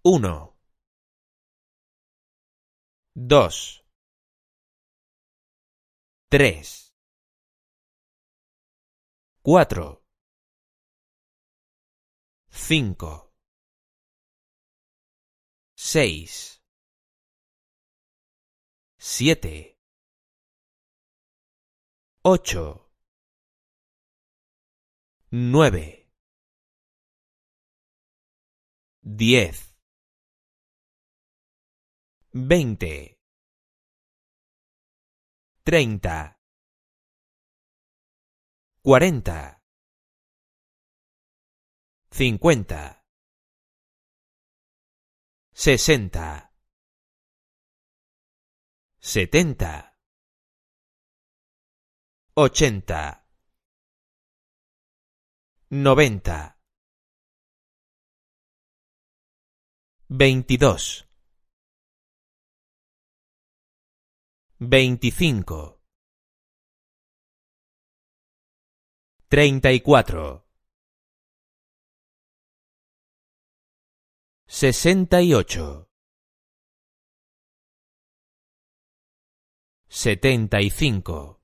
1, 2, 3, 4, 5, 6, 7, 8, 9, 10, 20, 30, 40, 50, 60, 70, 80, 90, 22, 25, 34, 68, 75,